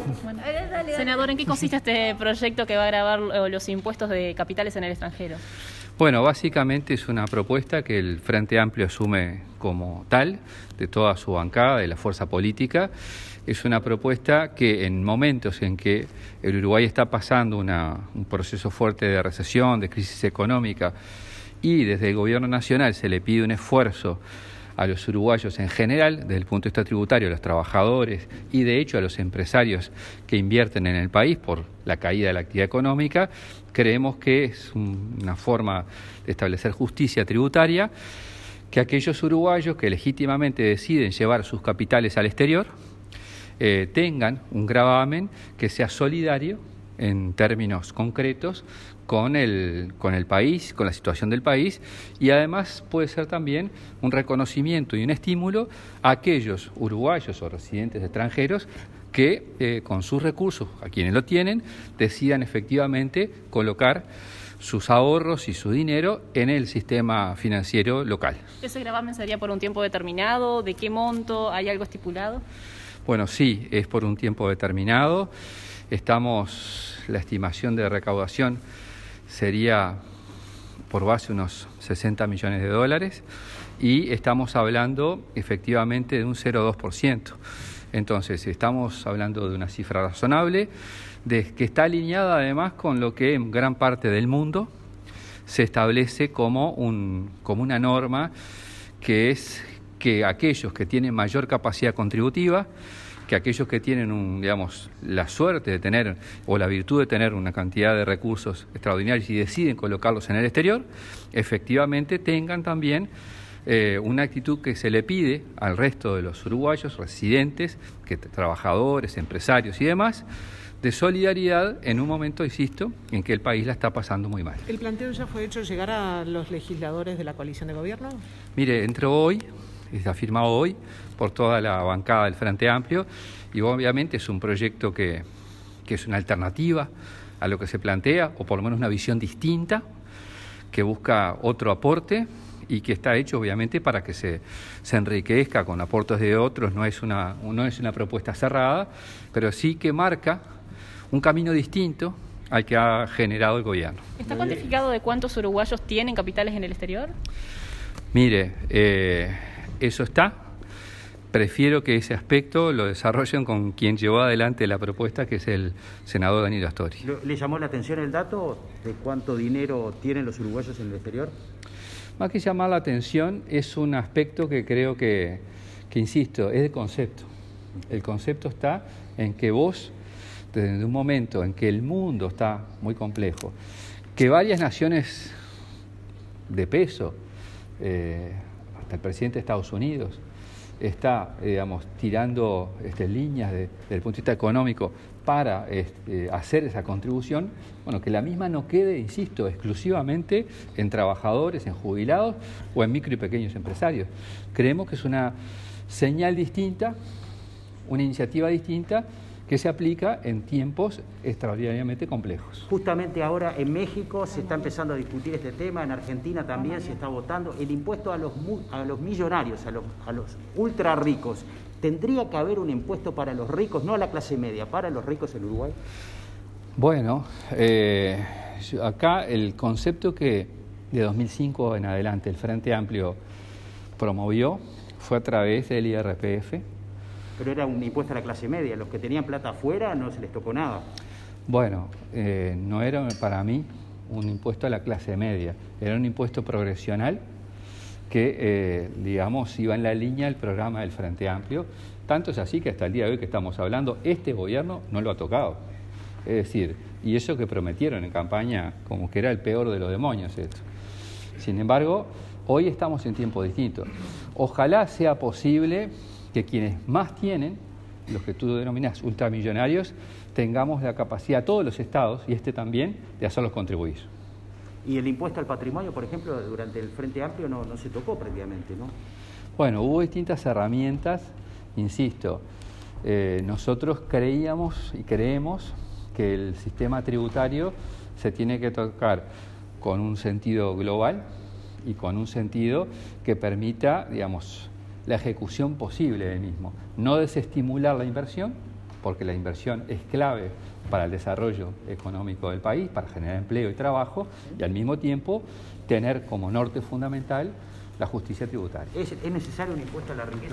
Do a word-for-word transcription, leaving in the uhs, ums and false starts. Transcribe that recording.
Bueno, dale, dale. Senador, ¿en qué consiste este proyecto que va a gravar los impuestos de capitales en el extranjero? Bueno, básicamente es una propuesta que el Frente Amplio asume como tal, de toda su bancada, de la fuerza política. Es una propuesta que en momentos en que el Uruguay está pasando una, un proceso fuerte de recesión, de crisis económica, y desde el gobierno nacional se le pide un esfuerzo a los uruguayos en general, desde el punto de vista tributario, a los trabajadores y de hecho a los empresarios que invierten en el país por la caída de la actividad económica, creemos que es un, una forma de establecer justicia tributaria, que aquellos uruguayos que legítimamente deciden llevar sus capitales al exterior eh, tengan un gravamen que sea solidario en términos concretos con el, con el país, con la situación del país, y además puede ser también un reconocimiento y un estímulo a aquellos uruguayos o residentes extranjeros que eh, con sus recursos, a quienes lo tienen, decidan efectivamente colocar sus ahorros y su dinero en el sistema financiero local. ¿Ese gravamen sería por un tiempo determinado? ¿De qué monto? ¿Hay algo estipulado? Bueno, sí, es por un tiempo determinado. Estamos, la estimación de recaudación sería por base unos sesenta millones de dólares y estamos hablando efectivamente de un cero coma dos por ciento. Entonces, estamos hablando de una cifra razonable, de, que está alineada además con lo que en gran parte del mundo se establece como, un, como una norma, que es que aquellos que tienen mayor capacidad contributiva, que aquellos que tienen un, digamos, la suerte de tener o la virtud de tener una cantidad de recursos extraordinarios y deciden colocarlos en el exterior, efectivamente tengan también eh, una actitud que se le pide al resto de los uruguayos residentes, que trabajadores, empresarios y demás, de solidaridad en un momento, insisto, en que el país la está pasando muy mal. ¿El planteo ya fue hecho llegar a los legisladores de la coalición de gobierno? Mire, entró hoy, está firmado hoy por toda la bancada del Frente Amplio y obviamente es un proyecto que, que es una alternativa a lo que se plantea, o por lo menos una visión distinta, que busca otro aporte y que está hecho obviamente para que se, se enriquezca con aportes de otros. No es una, no es una propuesta cerrada, pero sí que marca un camino distinto al que ha generado el gobierno. ¿Está cuantificado de cuántos uruguayos tienen capitales en el exterior? Mire, eh, eso está. Prefiero que ese aspecto lo desarrollen con quien llevó adelante la propuesta, que es el senador Danilo Astori. ¿Le llamó la atención el dato de cuánto dinero tienen los uruguayos en el exterior? Más que llamar la atención, es un aspecto que creo que, que, insisto, es de concepto. El concepto está en que vos, desde un momento en que el mundo está muy complejo, que varias naciones de peso, eh, hasta el presidente de Estados Unidos, está, eh, digamos, tirando este, líneas de, desde el punto de vista económico para este, hacer esa contribución, bueno, que la misma no quede, insisto, exclusivamente en trabajadores, en jubilados o en micro y pequeños empresarios. Creemos que es una señal distinta, una iniciativa distinta, que se aplica en tiempos extraordinariamente complejos. Justamente ahora en México se está empezando a discutir este tema, en Argentina también se está votando el impuesto a los, a los millonarios, a los, a los ultra ricos. ¿Tendría que haber un impuesto para los ricos, no a la clase media, para los ricos en Uruguay? Bueno, eh, acá el concepto que de dos mil cinco en adelante el Frente Amplio promovió fue a través del I R P F. Pero era un impuesto a la clase media, los que tenían plata afuera no se les tocó nada. Bueno, eh, no era para mí un impuesto a la clase media, era un impuesto progresional que, eh, digamos, iba en la línea del programa del Frente Amplio. Tanto es así que hasta el día de hoy que estamos hablando, este gobierno no lo ha tocado. Es decir, y eso que prometieron en campaña, como que era el peor de los demonios esto. Sin embargo, hoy estamos en tiempos distintos. Ojalá sea posible que quienes más tienen, los que tú denominas ultramillonarios, tengamos la capacidad, todos los estados, y este también, de hacerlos contribuir. Y el impuesto al patrimonio, por ejemplo, durante el Frente Amplio no, no se tocó previamente, ¿no? Bueno, hubo distintas herramientas, insisto, eh, nosotros creíamos y creemos que el sistema tributario se tiene que tocar con un sentido global y con un sentido que permita, digamos, la ejecución posible del mismo. No desestimular la inversión, porque la inversión es clave para el desarrollo económico del país, para generar empleo y trabajo, y al mismo tiempo tener como norte fundamental la justicia tributaria. ¿Es, es necesario un impuesto a la riqueza?